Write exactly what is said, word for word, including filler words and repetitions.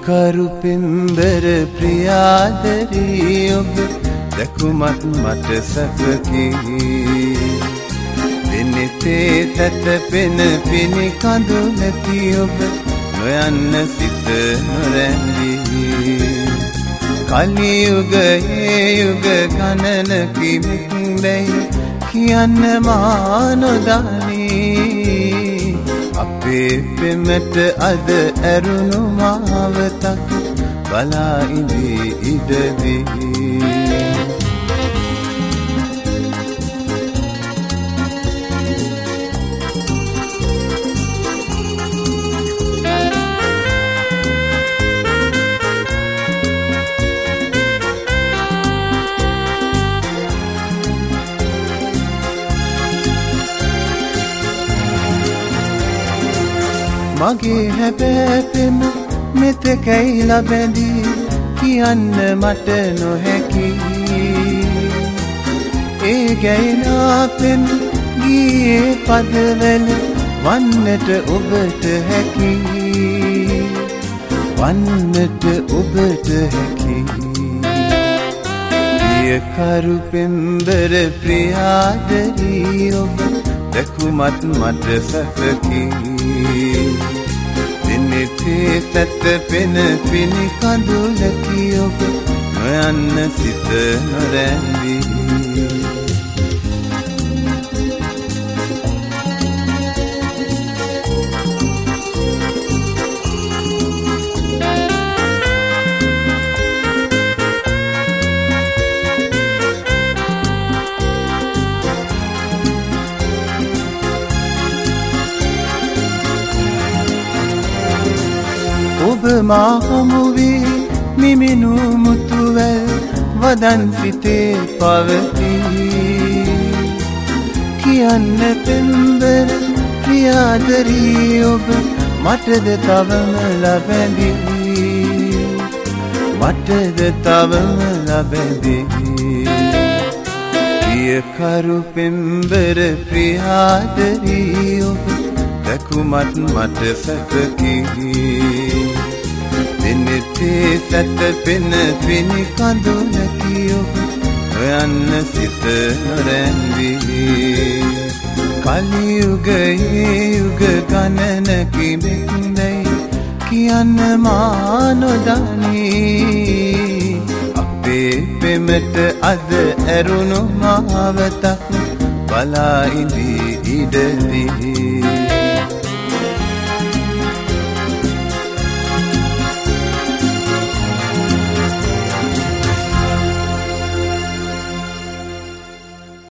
කරු පින්බර ප්‍රියාදරී ඔබ දැකුමත් මට සැපකි දෙනෙතේ තත පෙන පිණි කඳු නැති ඔබ නොයන්න සිත නොරැඳී කලියුගයේ යුග ගණනකි මෙක්දැයි කියන්න මා නොදනී අපේ පෙමට අද ඇරුණු මාවතක් බලා ඉඳී ඉඩදී මගේ හැබෑපෙම මෙතකැයි ලබැඳී කියන්න මට නොහැකි ඒ ගැයිනාපෙන් ගියේ පදවල වන්නට ඔබට හැකි වන්නට ඔබට හැකි ප්‍රියකරු පෙම්බර ප්‍රියාදරී ඔබ දැකුමත් මට සැපකි දිනෙතේ සැත පෙන පිණි කඳුලකි ඔබ නොයන්න සිත නොරැඳී ඔබ මා හමුවේ මිමිනු මුතුවැල් වදන් සිතේ පවතී කියන්න පෙම්බර ප්‍රියාදරී ඔබ මටද තවම ලබැඳී මටද තවම ලබැඳී ප්‍රියකරු පෙම්බර ප්‍රියාදරී ඔබ දැකුමත් මට සැපකි දිනෙතේ සැත පෙන පිණි කඳුලකි ඔබ නොයන්න සිත නොරැඳී කලියුගයේ යුග ගණනකි මෙක්දැයි කියන්න මා නොදනී අපේ පෙමට අද ඇරුණු මාවතක් බලා ඉඳී ඉඩදී